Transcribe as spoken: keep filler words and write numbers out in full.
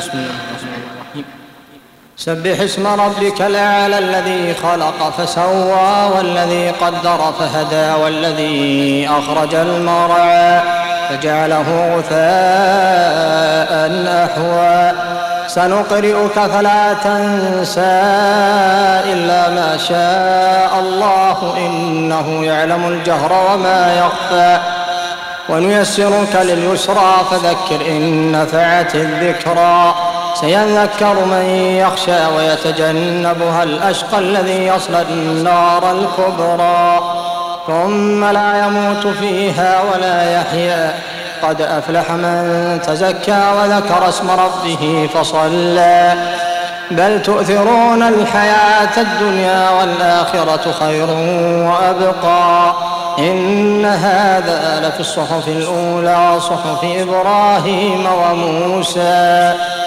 بسم الله الرحمن الرحيم. سبح اسم ربك الأعلى الذي خلق فسوى والذي قدر فهدى والذي أخرج المرعى فجعله غثاء أحوى سنقرئك فلا تنسى إلا ما شاء الله إنه يعلم الجهر وما يخفى ونيسرك لليسرى فذكر إن نفعت الذكرى سيذكر من يخشى ويتجنبها الأشقى الذي يصلى النار الكبرى ثم لا يموت فيها ولا يحيا قد أفلح من تزكى وذكر اسم ربه فصلى بل تؤثرون الحياة الدنيا والآخرة خير وأبقى إن هذا لفي الصحف الأولى صحف إبراهيم وموسى